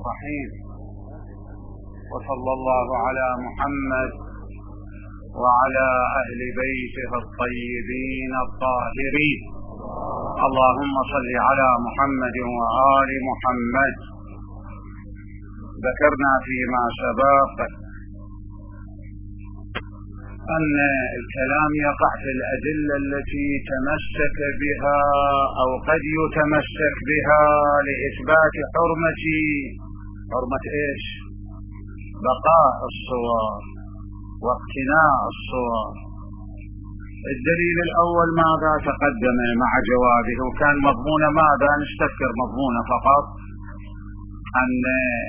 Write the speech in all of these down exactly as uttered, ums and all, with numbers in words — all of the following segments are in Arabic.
الرحيم. وصلى الله على محمد وعلى أهل بيته الطيبين الطاهرين. اللهم صل على محمد وآل محمد. ذكرنا فيما سبق أن الكلام يقع في الأدلة التي تمسك بها أو قد يتمسك بها لإثبات حرمة حرمة إيش؟ بقاء الصور واقتناء الصور. الدليل الأول ماذا تقدم مع جوابه، وكان مضمون ماذا؟ نستذكر مضمونه فقط، أن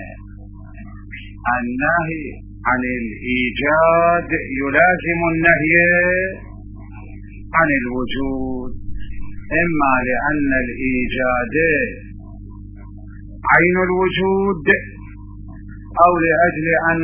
النهي عن الإيجاد يلازم النهي عن الوجود، إما لأن الإيجاد عين الوجود أو لأجل أن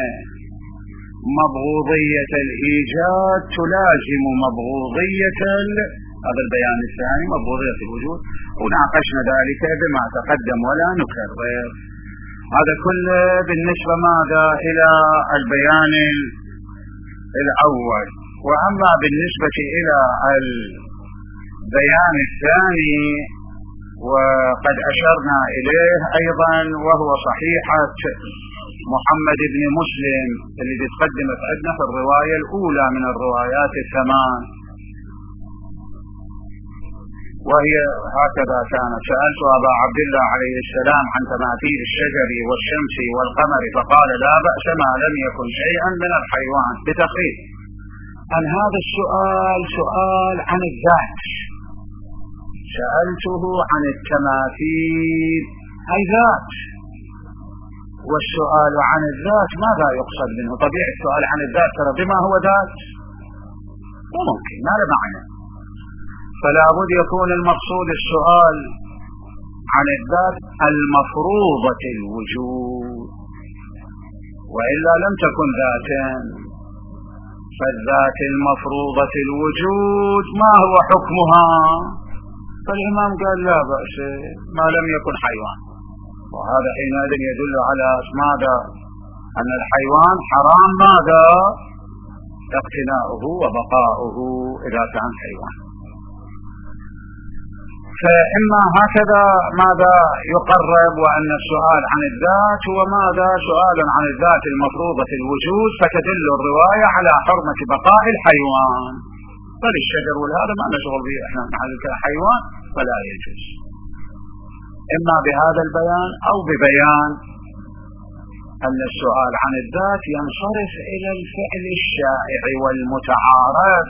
مبغوضية الإيجاد تلازم مبغوضية هذا البيان الثاني، مبغوضية الوجود، وناقشنا ذلك بما تقدم ولا نكرر. هذا كله بالنسبة ماذا إلى البيان الأول. وأما بالنسبة إلى البيان الثاني وقد أشرنا إليه أيضا، وهو صحيحة محمد بن مسلم الذي تقدمت عندنا في الرواية الأولى من الروايات الثمان، وهي هكذا كانت: سألت أبا عبد الله عليه السلام عن تماثيل الشجر والشمس والقمر فقال لا بأس ما لم يكن شيئا من الحيوان، بتقريب أن هذا السؤال سؤال عن الذات. سألته عن التماثيل أي ذات، والسؤال عن الذات ماذا يقصد منه؟ طبيعي السؤال عن الذات ترى بما هو ذات وممكن ما له معنى، فلا بد يكون المقصود السؤال عن الذات المفروضة الوجود، وإلا لم تكن ذاتا. فالذات المفروضة الوجود ما هو حكمها؟ فالإمام قال لا بأس ما لم يكن حيوان، وهذا حينئذ يدل على ماذا؟ أن الحيوان حرام ماذا؟ اقتناؤه وبقاؤه إذا كان حيوان. فإما هكذا ماذا يقرب، وأن السؤال عن الذات هو ماذا؟ سؤال عن الذات المفروضة الوجود، فتدل الرواية على حرمة بقاء الحيوان. فالشجر والهذا ما نشغل به احنا مع الحيوان فلا يجوز، إما بهذا البيان أو ببيان أن السؤال عن الذات ينصرف إلى الفعل الشائع والمتعارف،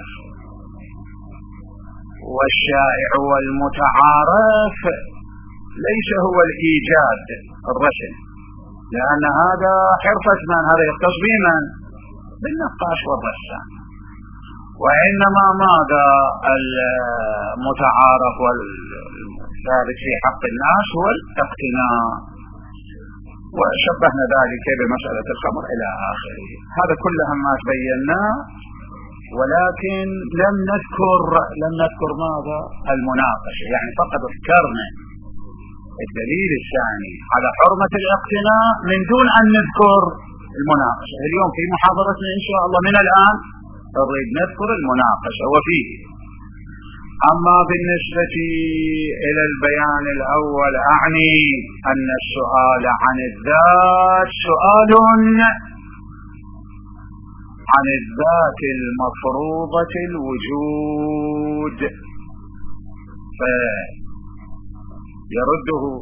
والشائع والمتعارف ليس هو الإيجاد الرسم، لأن هذا حرفة من؟ هذا يختص بمن؟ بالنقاش والرسام. وإنما ماذا المتعارف والثابت في حق الناس هو الاقتناء، وشبهنا ذلك بمسألة الخمر إلى آخره. هذا كلها ما تبيناه، ولكن لم نذكر لم نذكر ماذا؟ المناقشة، يعني فقط ذكرنا الدليل الثاني على حرمة الاقتناء من دون أن نذكر المناقشة. اليوم في محاضرتنا إن شاء الله من الآن نريد نذكر المناقشة وفيه. أما بالنسبة إلى البيان الأول أعني أن السؤال عن الذات سؤال عن الذات المفروضة الوجود، فيرده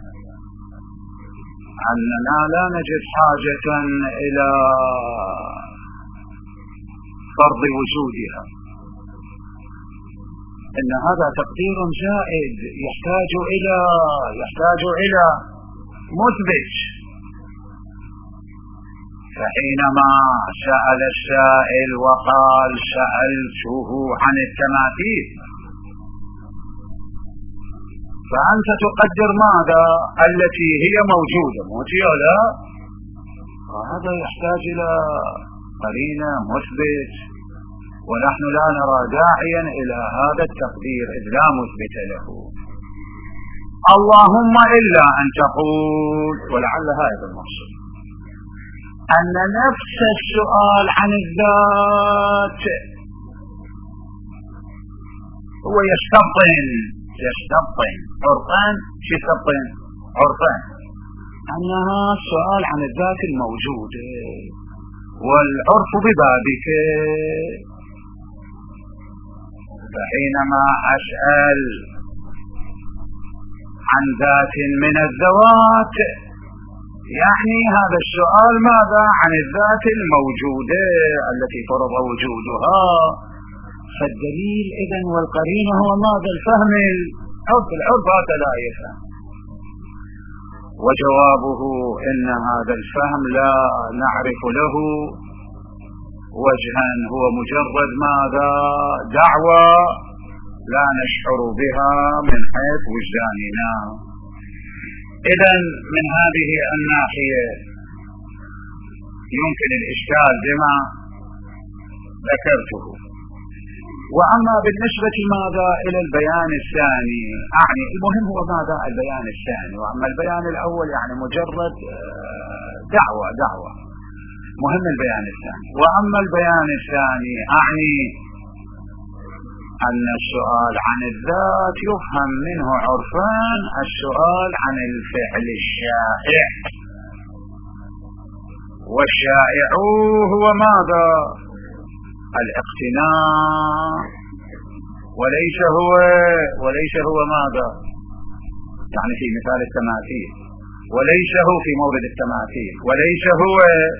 أننا لا نجد حاجة إلى فرض وجودها، إن هذا تقدير زائد يحتاج إلى يحتاج إلى مثبت. فحينما سأل السائل وقال سألته عن التماثيل، فأنت تقدر ماذا؟ التي هي موجودة موجودة لا، وهذا يحتاج إلى قرينة مثبت، ونحن لا نرى داعيا إلى هذا التقدير إذ لا مثبت له. اللهم إلا أن تقول، ولعل هذا المقصود، أن نفس السؤال عن الذات هو يستبطن يستبطن عرفان شو يستبطن عرفان أنها السؤال عن الذات الموجودة، والعرف ببابك. فحينما أسأل عن ذات من الذوات يعني هذا السؤال ماذا عن الذات الموجودة التي فرض وجودها. فالدليل إذن والقرينة هو ماذا؟ الفهم العرف العرف هكذا يفهم. وجوابه إن هذا الفهم لا نعرف له وجها، هو مجرد ماذا؟ دعوة لا نشعر بها من حيث وجداننا. إذن من هذه الناحية يمكن الإشكال بما ذكرته. وأما بالنسبة ماذا إلى البيان الثاني، أعني المهم هو ماذا البيان الثاني، وأما البيان الأول يعني مجرد دعوة دعوة مهم البيان الثاني. وأما البيان الثاني أعني أن السؤال عن الذات يفهم منه عرفان السؤال عن الفعل الشائع، والشائع هو ماذا؟ الاقتناع، وليس هو وليس هو ماذا؟ يعني في مثال التماثيل، وليس هو في مورد التماثيل، وليس هو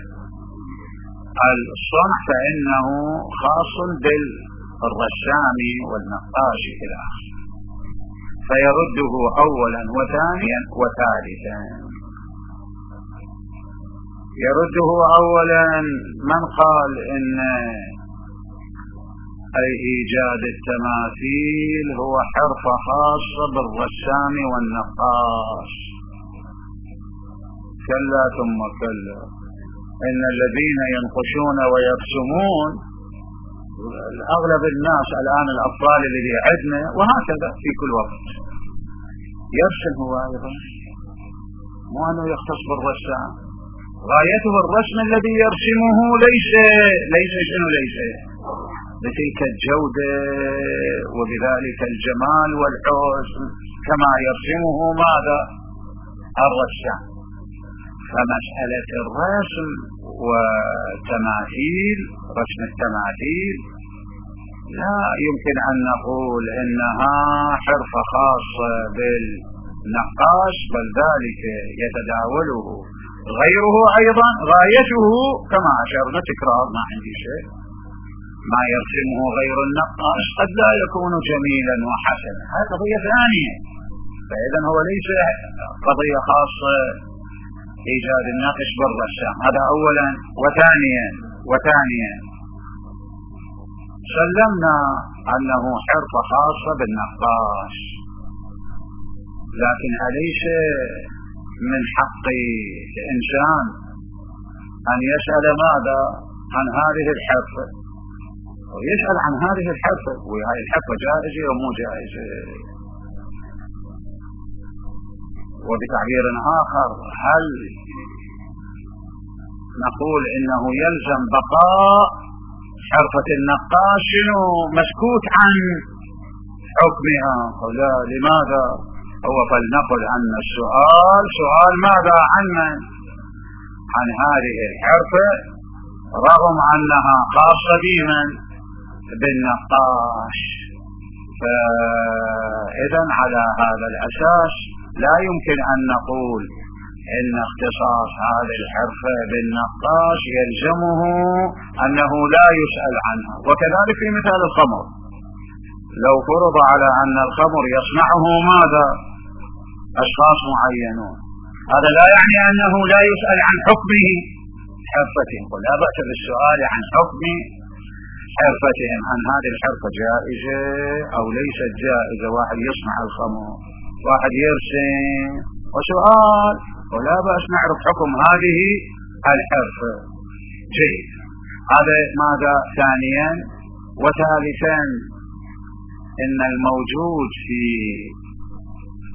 الصنع، فإنه خاص بالرسام والنقاش إلى آخره، فيرده أولا وثانيا وثالثا. يرده أولا من قال إن أي إيجاد التماثيل هو حرفة خاصة بالرسام والنقاش. كلا ثم كلا، إن الذين ينقشون ويرسمون أغلب الناس الآن الأطفال الذي عندنا وهكذا في كل وقت يرسم هو أيضا، مو أنه يختص بالرسام، غايته الرسم الذي يرسمه ليس ليس شنو ليس بتلك الجودة وبذلك الجمال والحسن كما يرسمه ماذا؟ الرسام. فمسألة الرسم وتماثيل رسم التماثيل لا يمكن أن نقول إنها حرفة خاصة بالنقاش، بل ذلك يتداوله غيره أيضا. غايته كما أشرنا تكرار ما عندي شيء، ما يرسمه غير النقاش قد لا يكون جميلا وحسنا، هذه قضية ثانية. فإذا هو ليس قضية خاصة إيجاد النقش بالرسام، هذا أولا. وثانيا وثانيا سلمنا أنه حرفة خاصة بالنقاش، لكن أليس من حق الإنسان أن يسأل ماذا عن هذه الحرفة، ويسأل عن هذه الحرفة، وهذه الحرفة جائزة ومو جائزة. وبتعبير آخر، هل نقول إنه يلزم بقاء حرفة النقاش شنو مسكوت عن حكمها؟ لا، لماذا؟ هو فلنقل أن السؤال سؤال ماذا؟ عن من؟ عن هذه الحرفة، رغم أنها خاصة بمن؟ بالنقاش. فإذا على هذا الأساس لا يمكن أن نقول إن اختصاص هذه الحرفة بالنقاش يلزمه أنه لا يسأل عنها. وكذلك في مثال الخمر، لو فرض على أن الخمر يصنعه ماذا؟ أشخاص معينون، هذا لا يعني أنه لا يسأل عن حكمه حرفتهم، ولا بأس بالسؤال عن حكم حرفتهم، عن هذه الحرفة جائزة أو ليست جائزة. واحد يصنع الخمر، واحد يرسم، وسؤال، ولا بأس نعرف حكم هذه الحرفة. جيد، هذا ماذا؟ ثانيا. وثالثا، إن الموجود في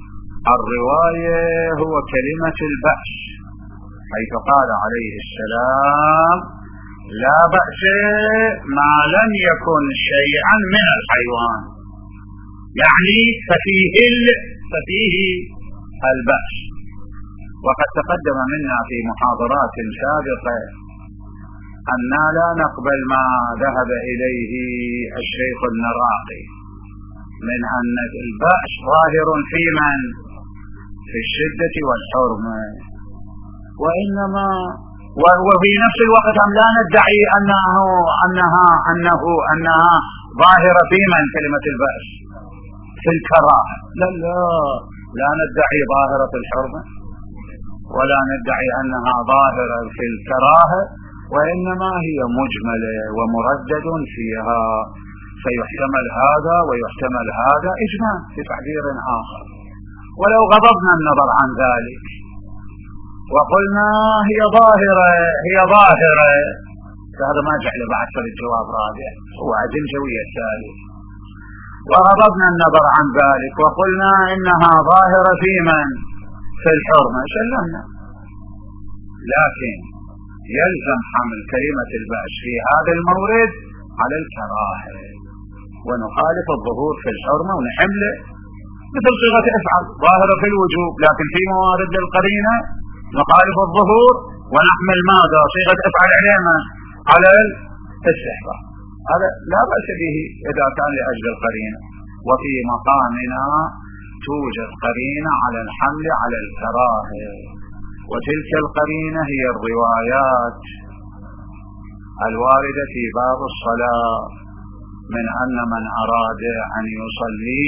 الرواية هو كلمة البأس، حيث قال عليه السلام: لا بأس ما لم يكن شيئا من الحيوان، يعني ففيه ففيه البأس. وقد تقدم منا في محاضرات سابقة أننا لا نقبل ما ذهب إليه الشيخ النراقي من أن البأس ظاهر في من؟ في الشدة والحرمة، وإنما وفي نفس الوقت هم لا ندعي أنه أنها أنه أنها ظاهرة في من كلمة البأس؟ في الكراهة. لا لا لا ندعي ظاهرة الحرمة ولا ندعي أنها ظاهرة في الكراهة، وإنما هي مجملة ومردد فيها، فيحتمل هذا ويحتمل هذا إجمال في تعبير آخر. ولو غضبنا النظر عن ذلك وقلنا هي ظاهرة هي ظاهرة فهذا ما جعل بعد في الجواب رابع، هو عدم جوية الثالث. وغضبنا النظر عن ذلك وقلنا إنها ظاهرة في من؟ في الحرمة، سلمنا. لكن يلزم حمل كلمة البأس في هذا المورد على الكراهة، ونخالف الظهور في الحرمة ونحمله مثل صيغة افعل ظاهرة في الوجوب، لكن في موارد للقرينة نخالف الظهور ونحمل ماذا؟ صيغة افعل علينا على الاستحباب. هذا لا بأس به إذا كان لأجل القرينة. وفي مقامنا توجد قرينة على الحمل على الكراهة، وتلك القرينة هي الروايات الواردة في باب الصلاة من أن من أراد أن يصلي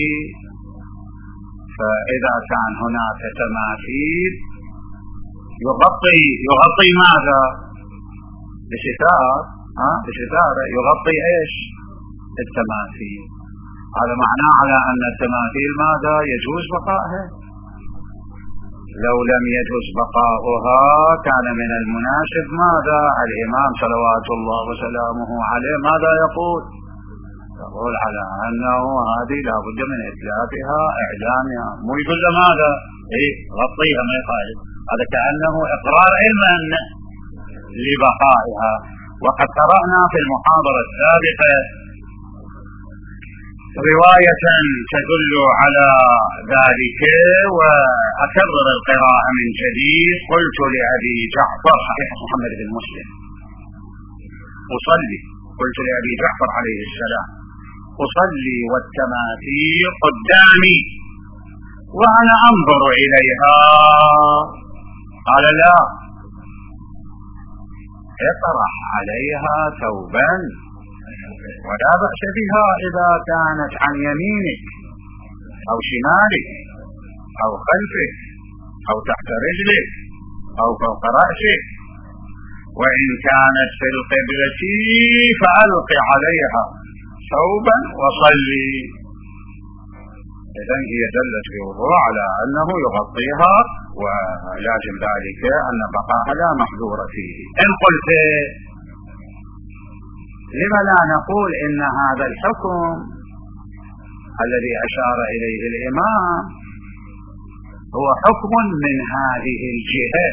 فإذا كان هناك تماثيل يغطي يغطي ماذا؟ بستار ها بستار يغطي ايش؟ التماثيل. هذا معناه على أن التماثيل ماذا؟ يجوز بقائها. لو لم يجوز بقاؤها كان من المناسب ماذا؟ الإمام صلوات الله وسلامه عليه ماذا يقول؟ يقول على أنه هذه لا بد من إتلافها إعدامها، مو يقول ماذا؟ إيه غطيها ما يخالف. هذا كأنه إقرار علما لبقائها. وقد قرأنا في المحاضرة السابقة رواية تدل على ذلك وأكرر القراءة من جديد. قلت لأبي جعفر صحيح محمد بن مسلم أصلي قلت لأبي جعفر عليه السلام أصلي والتماثيل قدامي وأنا أنظر إليها. قال لا، اطرح عليها ثوبا ولا بأس بها إذا كانت عن يمينك أو شمالك أو خلفك أو تحت رجلك أو فوق رأسك، وإن كانت في القبلة فألق عليها ثوبا وصلي. إذن هي دلت بوضوح على أنه يغطيها، ولازم ذلك أن بقاها لا محذور فيه. إن قلت لما لا نقول إن هذا الحكم الذي أشار إليه الإمام هو حكم من هذه الجهة،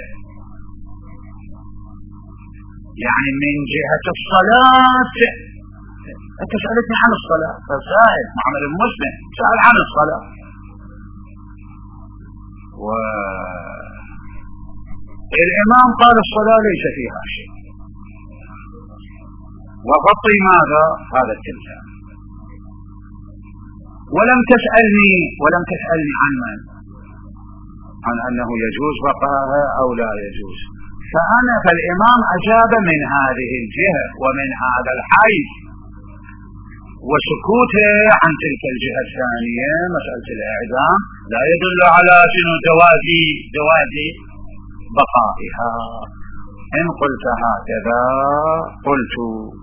يعني من جهة الصلاة. أنت سألتني عن الصلاة، فسائل محمد بن مسلم سأل عن الصلاة، والإمام قال الصلاة ليس فيها شيء، وغطي ماذا؟ هذا التمثال. ولم تسألني ولم تسألني عن من؟ عن أنه يجوز بقاها أو لا يجوز. فأنا فالإمام أجاب من هذه الجهة ومن هذا الحيث، وسكوته عن تلك الجهة الثانية مسألة الإعدام لا يدل على شنو جواز جواز بقائها. إن قلت هكذا قلت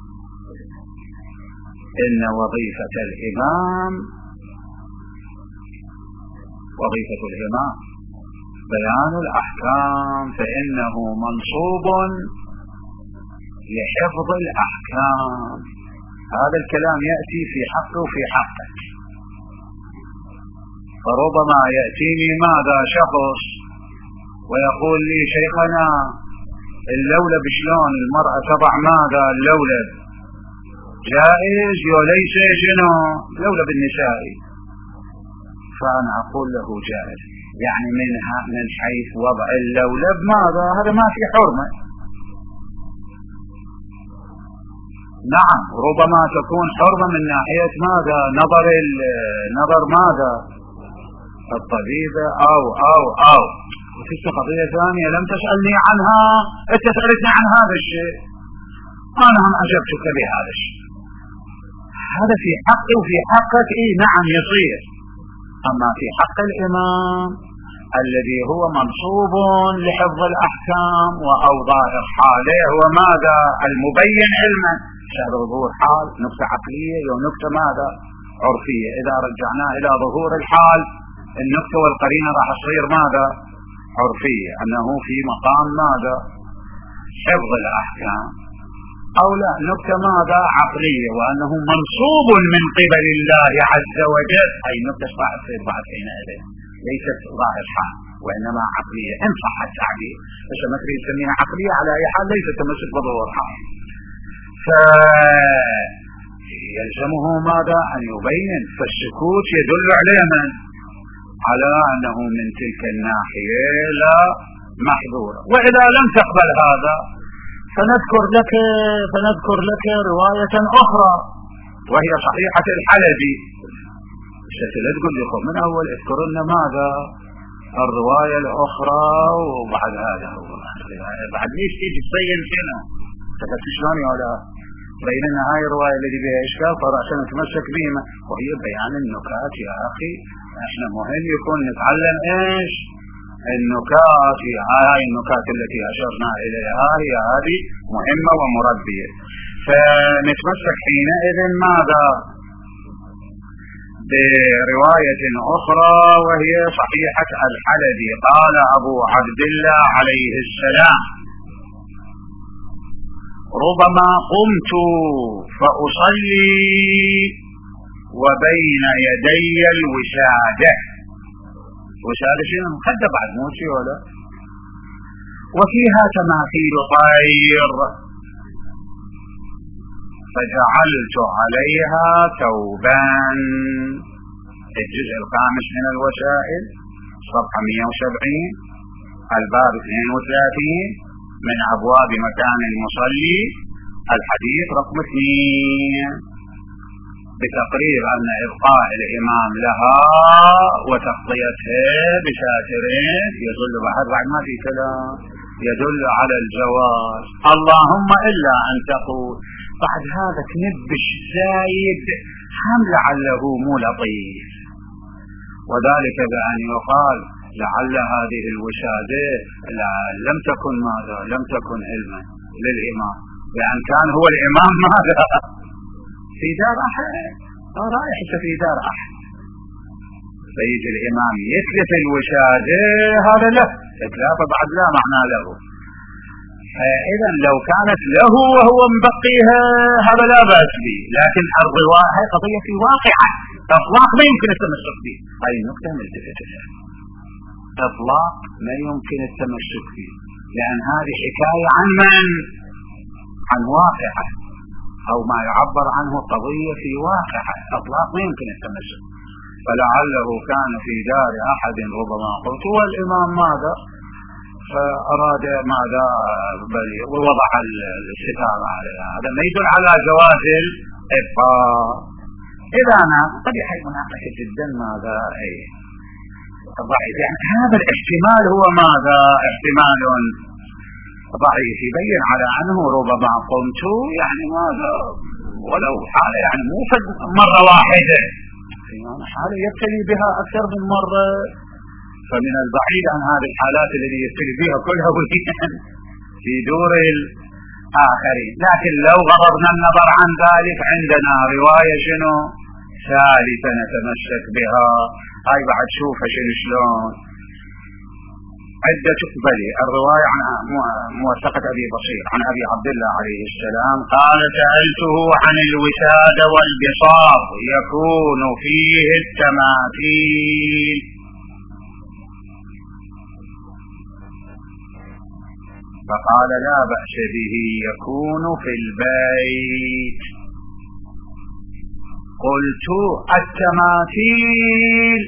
إن وظيفة الإمام وظيفة الإمام بيان الأحكام، فإنه منصوب لحفظ الأحكام. هذا الكلام يأتي في حقه وفي حقك. فربما يأتيني ماذا شخص ويقول لي شيخنا اللولب شلون المرأة تضع ماذا اللولب جائز وليس شنو لولب النسائي، فأنا أقول له جائز، يعني منها من حيث وضع اللولب ماذا هذا ما في حرمة. نعم ربما تكون حرمة من ناحية ماذا نظر نظر ماذا الطبيبة أو أو أو وفي قضية ثانية لم تسألني عنها، أنت سألتني عن هذا الشيء أنا هم أجبتك بهذا الشيء، هذا في حقي وفي حقك إيه نعم يصير. أما في حق الإمام الذي هو منصوب لحفظ الأحكام وأوضاع حاله وماذا المبين علما شهر ظهور حال نكتة عقلية ونكتة ماذا عرفية، إذا رجعنا إلى ظهور الحال النكتة والقرينة راح تصير ماذا عرفية، أنه في مقام ماذا حفظ الأحكام، أو لا نكتة ماذا عقلية وأنه منصوب من قبل الله عز وجل، أي نكتة راح تصير بعد حينئذ ليست ظاهر حال وإنما عقلية إن صح التعبير، بس ما تريد تسميها عقلية على أي حال ليست تمسك بظهور حال. فيلزمه ماذا أن يبين، فالسكوت يدل على من على أنه من تلك الناحية لا محظورة. وإذا لم تقبل هذا فنذكر لك فنذكر لك رواية أخرى وهي صحيحة الحلبي، لا تقول لي من أول اذكر لنا ماذا الرواية الأخرى وبعد هذا بعد ليش تيجي تبين شنو تفكر شلون ولا بين لنا هاي الرواية التي بها إشكال فرأسا نتمسك بهما وهي بيان النكات. يا أخي احنا مهم يكون نتعلم ايش النكات، هي هاي النكات التي أشرنا إليها هي هذه مهمة ومربية. فنتمسك حينئذ ماذا برواية أخرى وهي صحيحة الحلبي. قال أبو عبد الله عليه السلام ربما قمت فأصلي وبين يدي الوسادة، وسادة شنو مخدة بعد موتي ولا، وفيها تماثيل طير فجعلت عليها ثوبان. الجزء الخامس من الوسائل صفحة مئة وسبعين الباب اثنين وثلاثين من أبواب مكان المصلي الحديث رقم اثنين، بتقرير أن إبقاء الإمام لها وتغطيتها بساترين يدل بعد بعد ما في كلام يدل على الجواز، اللهم إلا أن تقول بعد هذا تنبش زايد هم لعله مو لطيف، وذلك بأن يقال لعل هذه الوسادة لم تكن ماذا لم تكن علما للإمام، لأن كان هو الإمام ماذا في دار أحد رايح في دار أحد فيجي الإمام يتلف الوسادة هذا له إتلافه بعد لا معنى له. إذا لو كانت له وهو مبقيها هذا لا بأس به، لكن الرواية هي قضية في واقعة إطلاق ما يمكن التمسك به، هاي النقطة ملتفتة لها إطلاق ما يمكن التمسك به، لأن هذه حكاية عن من عن واقعة أو ما يعبر عنه قضية في واقعة إطلاق ما يمكن التمسك. فلعله كان في دار أحد ربما قلت والإمام ماذا فأراد ماذا بل ووضع الستارة عليها، هذا ما يدل على جواز الإبقاء. إذا أنا قد يحيي مناقشة جدا ماذا أي ضعيف، يعني هذا الاحتمال هو ماذا احتمال ضعيف يبين على أنه ربما قمت يعني ماذا ولو حالة يعني مو مرة واحدة، يعني حالة يبتلي بها أكثر من مرة، فمن البعيد عن هذه الحالات التي يبتلي بها كلها في دور الآخرين. لكن لو غضبنا النظر عن ذلك عندنا رواية شنو ثالثة نتمسك بها، هاي بعد شوفها شنو شلون عدة بل الرواية عن موثقة أبي بصير عن أبي عبد الله عليه السلام قال سألته عن الوساد والبساط يكون فيه التماثيل فقال لا بأس به يكون في البيت. قلت التماثيل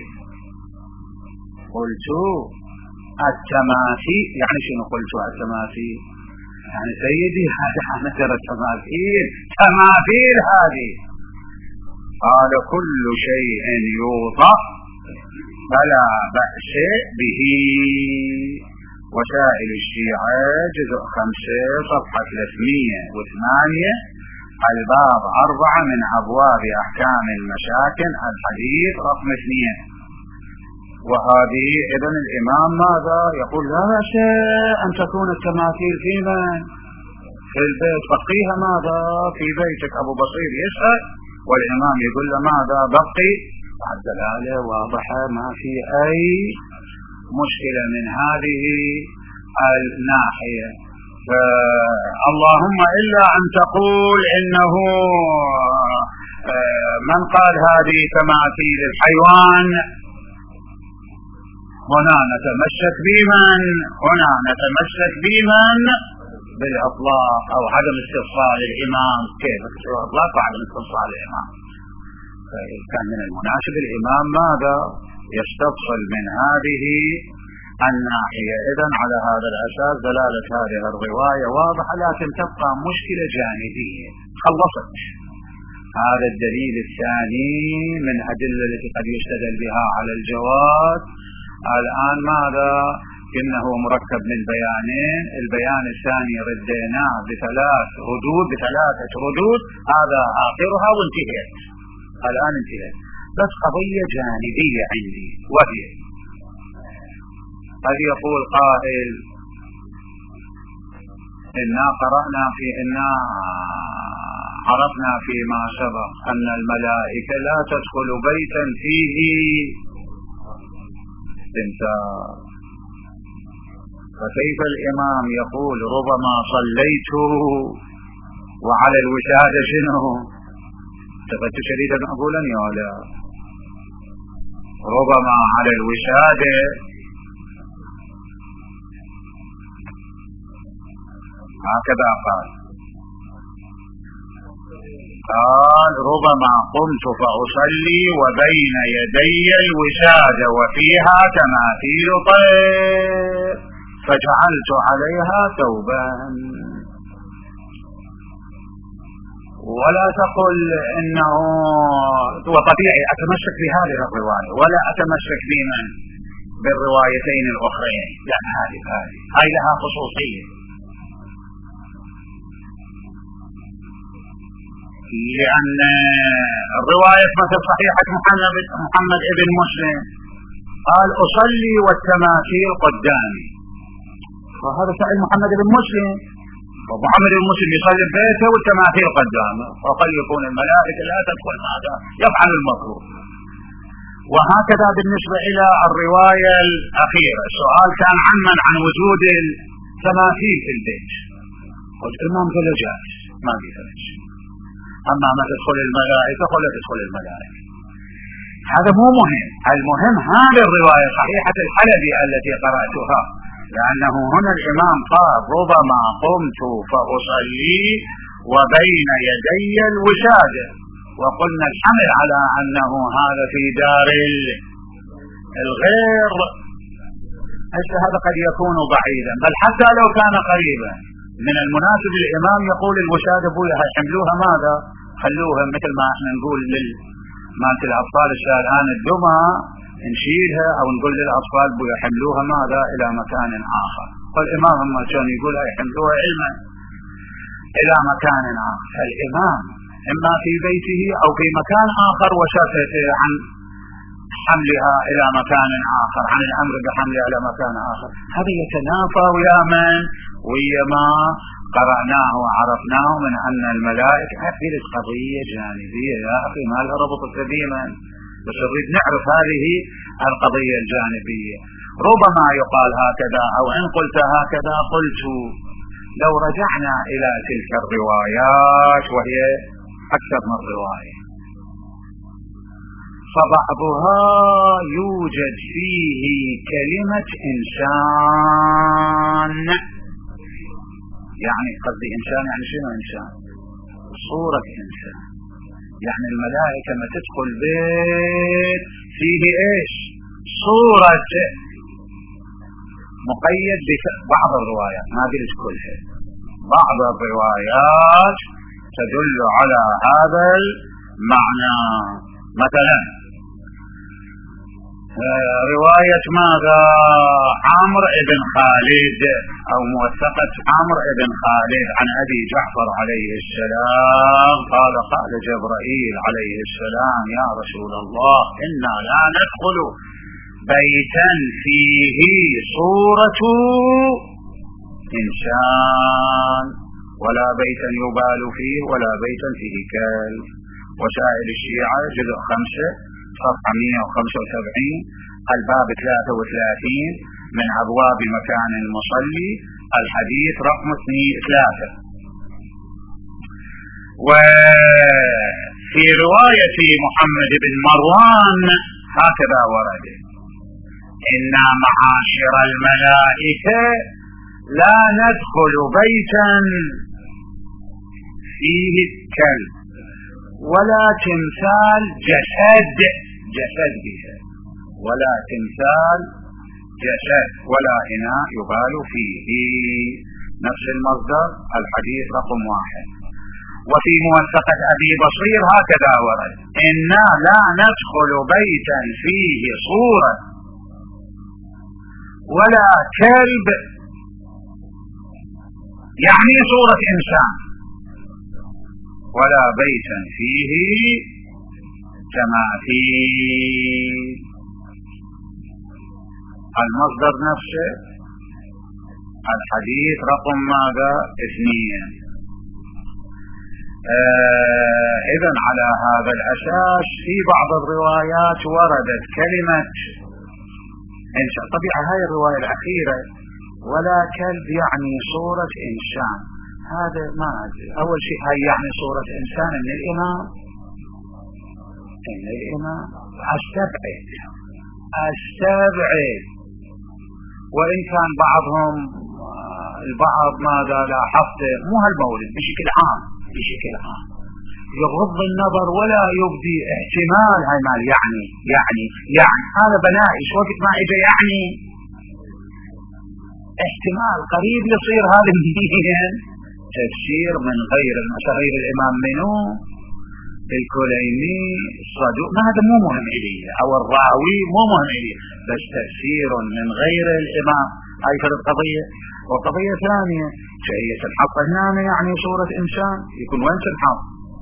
قلت التماثيل يعني شنو قلت التماثيل؟ يعني سيدي هذا احنا ترى التماثيل تماثيل هذه. قال كل شيء يوضع فلا بأس به. وسائل الشيعة جزء خمسة صفحة ثلاثمئة وثمانية الباب أربعة من أبواب أحكام المساكن الحديث رقم اثنين. وهذه إذن الإمام ماذا يقول؟ لا بأس أن تكون التماثيل في من؟ في البيت، بقيها ماذا في بيتك. أبو بصير يسأل والإمام يقول له ماذا بقي. الدلالة واضحة ما في أي مشكلة من هذه الناحية. اللهم إلا أن تقول إنه من قال هذه تماثيل الحيوان هنا نتمسك بمن هنا نتمسك بمن بالإطلاق أو عدم استفصال الإمام. كيف الإطلاق وعدم استفصال الإمام؟ كان من المناسب الإمام ماذا يستفصل من هذه الناحية. إذن على هذا الأساس دلالة هذه الرواية واضحة، لكن تبقى مشكلة جانبية. خلصت هذا الدليل الثاني من أدلة التي قد يستدل بها على الجواز. الآن ماذا؟ إنه مركب من بيانين. البيان الثاني رديناه بثلاث ردود بثلاثة ردود، هذا آخرها وانتهيت. الآن انتهيت. بس قضية جانبية عندي، وهي قد يقول قائل إنا قرأنا في إنا عرفنا فيما سبق أن الملائكة لا تدخل بيتا فيه تمثال، فكيف الإمام يقول ربما صليت وعلى الوسادة شنو؟ تبت شديدا أقولا يا ولا ربما على الوسادة هكذا قال قال ربما قمت فأصلي وبين يدي الوسادة وفيها تماثيل طير فجعلت عليها ثوبا. ولا تقل إنه وطبيعي أتمسك بهذه الرواية ولا أتمسك بمن بالروايتين الأخرين. لا، هذه هذه هاي لها خصوصية، لأن الرواية مثل صحيحة محمد محمد ابن مسلم قال أصلي والتماثيل قدامي، وهذا سائل محمد بن مسلم، ومحمد بن مسلم يصلي بيته والتماثيل قدامه، وقد يكون الملائكة لا تدخل هذا يفعل المكروه. وهكذا بالنسبة إلى الرواية الأخيرة السؤال كان عمن عن وجود التماثيل في البيت، والإمام قال جائز ما في فرج، أما ما تدخل الملائكة ولا تدخل الملائكة هذا مو مهم. المهم هذه الرواية صحيحة الحلبي التي قرأتها، لأنه هنا الإمام قال ربما قمت فأصلي وبين يدي الوسادة، وقلنا الحمل على أنه هذا في دار الغير. هذا قد يكون بعيدا، بل حتى لو كان قريبا من المناسب الإمام يقول الوسادة بويها يحملوها ماذا؟ خلوها مثل ما احنا نقول للمات الأطفال الآن الدمى نشيلها أو نقول للأطفال بويا يحملوها ماذا إلى مكان آخر. فالإمام أما كان يقول يحملوها علما إلى مكان آخر، فالإمام إما في بيته أو في مكان آخر وسكت عن حملها إلى مكان آخر، عن الأمر بحملها إلى مكان آخر. هذا يتنافى ويا من ويا ما قرأناه وعرفناه من أن الملائكة هذه قضية جانبية يا أخي ما لها ربط سليما، بس نريد نعرف هذه القضية الجانبية. ربما يقال هكذا، أو إن قلت هكذا قلت لو رجعنا إلى تلك الروايات وهي أكثر من رواية، فبعضها يوجد فيه كلمة إنسان، يعني قصدي إنسان يعني شنو إنسان؟ صورة إنسان، يعني الملائكة ما تدخل بيت فيه إيش؟ صورة، مقيد ببعض الروايات، ما قلت كلها، بعض الروايات تدل على هذا المعنى. مثلا رواية ماذا؟ عمرو بن خالد أو موثقة عمرو بن خالد عن أبي جعفر عليه السلام قال قال جبرائيل عليه السلام يا رسول الله إنا لا ندخل بيتا فيه صورة إنسان ولا بيتا يبال فيه ولا بيتا فيه كلب. وسائل الشيعة جزء خمسة صفحة مئة وخمسة وسبعين الباب ثلاثة وثلاثين من أبواب مكان المصلي الحديث رقم ثلاثة. وفي رواية محمد بن مروان هكذا ورد إنا معاشر الملائكة لا ندخل بيتا فيه كلب ولا تمثال جسد جسد بها ولا تمثال جسد ولا إناء يبال فيه، نفس المصدر الحديث رقم واحد. وفي موثقة أبي بصير هكذا ورد إنا لا ندخل بيتا فيه صورة ولا كلب، يعني صورة إنسان، ولا بيتا فيه تماثيل. المصدر نفسه الحديث رقم ماذا؟ اثنين. آه إذن على هذا الأساس في بعض الروايات وردت كلمة إنسان. طبيعة هاي الرواية الأخيرة ولا كلب يعني صورة إنسان، هذا ما أدري. أول شيء هاي يعني صورة إنسان من الإمام من الإمام أستبعد أستبعد وإن كان بعضهم البعض ماذا لاحظت مو هالمولد بشكل عام بشكل عام يغض النظر ولا يبدي احتمال هاي مال يعني يعني يعني هذا بنائش وقت ما إجا يعني احتمال قريب يصير هذا الدين تفسير من غير المشاهير الإمام منو الكليني الصدوق، ما هذا مو مهم إلي أو الراوي مو مهم إلي، بس تفسير من غير الإمام هاي فرق قضية. وقضية ثانية شيء تنحط هنا يعني صورة إنسان يكون وين تنحط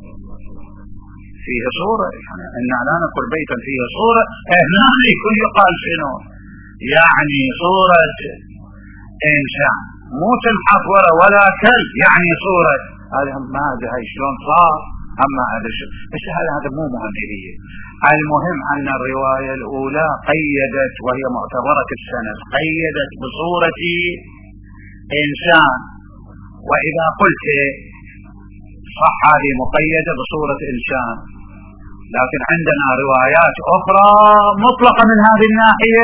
فيه صورة، يعني إن لا نقول بيتا فيه صورة هنا يكون يقال شنو يعني صورة إنسان، مو تنحط ولا ولا كلب يعني صورة. هذا ما هذا هاي شلون صار أما هذا الشيء بس هذا هذا مو مهم لي. المهم أن الرواية الأولى قيدت وهي معتبرة السند قيدت بصورة إنسان، وإذا قلت صح هذه مقيدة بصورة إنسان، لكن عندنا روايات أخرى مطلقة من هذه الناحية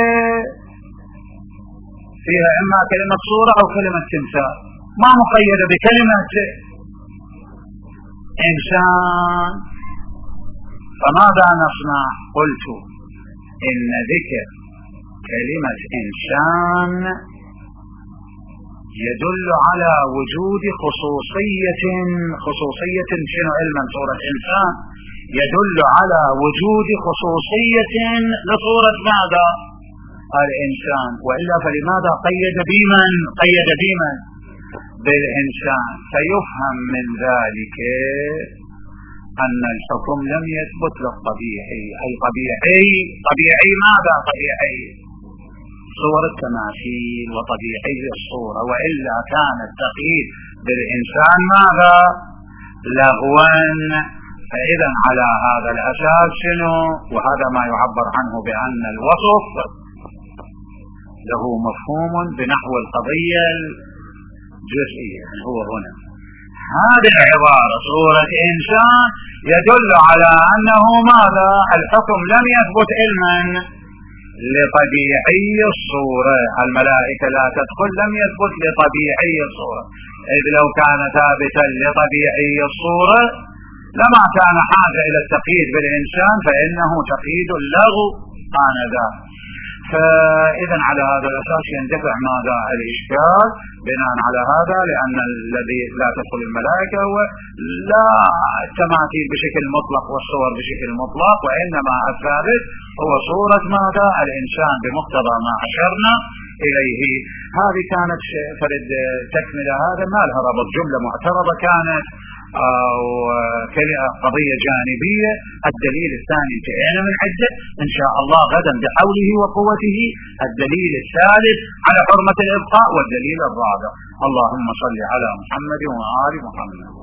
فيها إما كلمة صورة أو كلمة تمثال ما مقيدة بكلمة إنسان. فماذا نصنع؟ قلت إن ذكر كلمة إنسان يدل على وجود خصوصية خصوصية شنو علما صورة إنسان يدل على وجود خصوصية لصورة ماذا؟ الإنسان. وإلا فلماذا قيد بمن؟ قيد بمن؟ بالإنسان. فيفهم من ذلك أن الحكم لم يثبت للطبيعي، أي طبيعي طبيعي ماذا؟ طبيعي صور التماثيل وطبيعي الصورة، وإلا كان التقييد بالإنسان ماذا؟ لغوا. فإذا على هذا الأساس شنو؟ وهذا ما يعبر عنه بأن الوصف له مفهوم بنحو القضية الجزئية. هو هنا هذه العبارة صورة إنسان يدل على أنه ماذا؟ الحكم لم يثبت علما لطبيعي الصورة، الملائكة لا تدخل لم يثبت لطبيعي الصورة، إذ لو كان ثابتا لطبيعي الصورة لما كان حاجة إلى التقييد بالإنسان، فإنه تقييد لغو آنذاك. فإذا على هذا الأساس يندفع ماذا؟ الإشكال بناء على هذا، لأن الذي لا تدخل الملائكة هو لا التماثيل بشكل مطلق والصور بشكل مطلق، وإنما الثابت هو صورة ماذا؟ الإنسان بمقتضى ما أشرنا إليه. هذه كانت فرد تكملة، هذا ما لها ربط، جملة معترضة كانت أو قضية جانبية. الدليل الثاني انتهينا من عدة، إن شاء الله غدا بحوله وقوته الدليل الثالث على حرمة الإبقاء والدليل الرابع. اللهم صل على محمد وآل محمد.